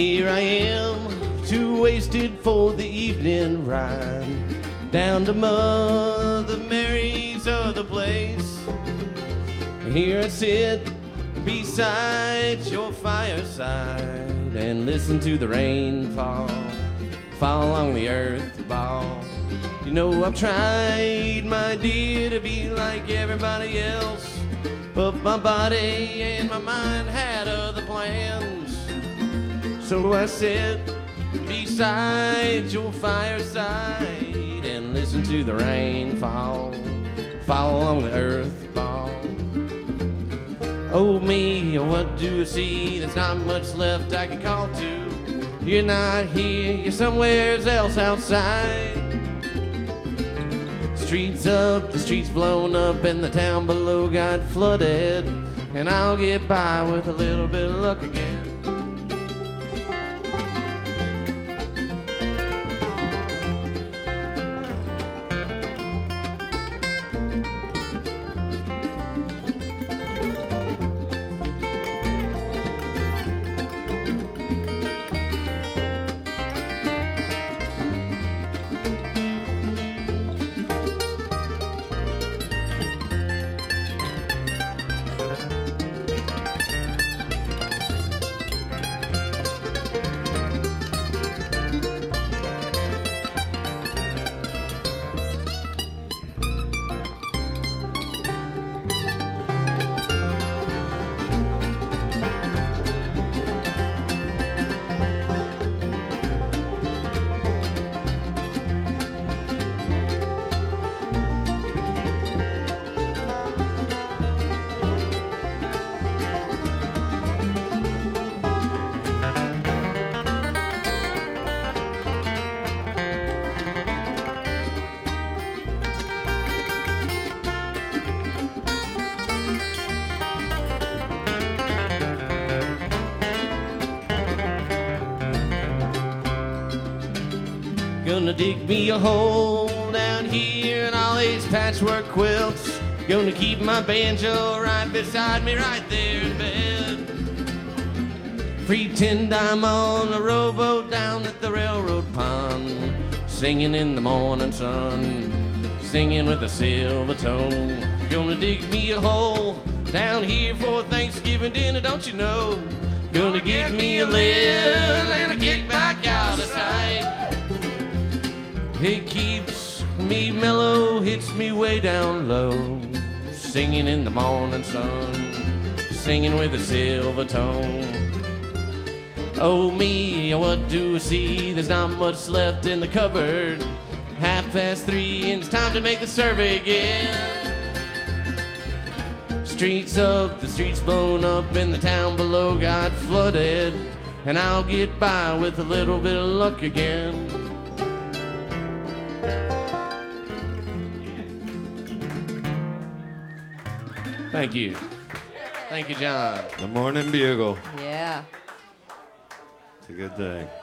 here I am, too wasted for the evening ride down to Mother Mary's other place. Here I sit beside your fireside and listen to the rain fall along the earth ball. You know I've tried, my dear, to be like everybody else, but my body and my mind had other plans. So I sit beside your fireside and listen to the rain fall along the earth ball. Oh me, what do I see? There's not much left I can call to. You're not here, you're somewhere else outside. Streets up, the streets blown up, and the town below got flooded. And I'll get by with a little bit of luck again. Gonna dig me a hole down here in all these patchwork quilts. Gonna keep my banjo right beside me, right there in bed. Pretend I'm on a rowboat down at the railroad pond, singing in the morning sun, singing with a silver tone. Gonna dig me a hole down here for Thanksgiving dinner, don't you know? Gonna give me a lift and a kick back out of sight. It keeps me mellow, hits me way down low, singing in the morning sun, singing with a silver tone. Oh me, what do I see? There's not much left in the cupboard. 3:30 and it's time to make the survey again. Streets up, the streets blown up, and the town below got flooded. And I'll get by with a little bit of luck again. Thank you. Thank you, John. The Morning Bugle. Yeah. It's a good day.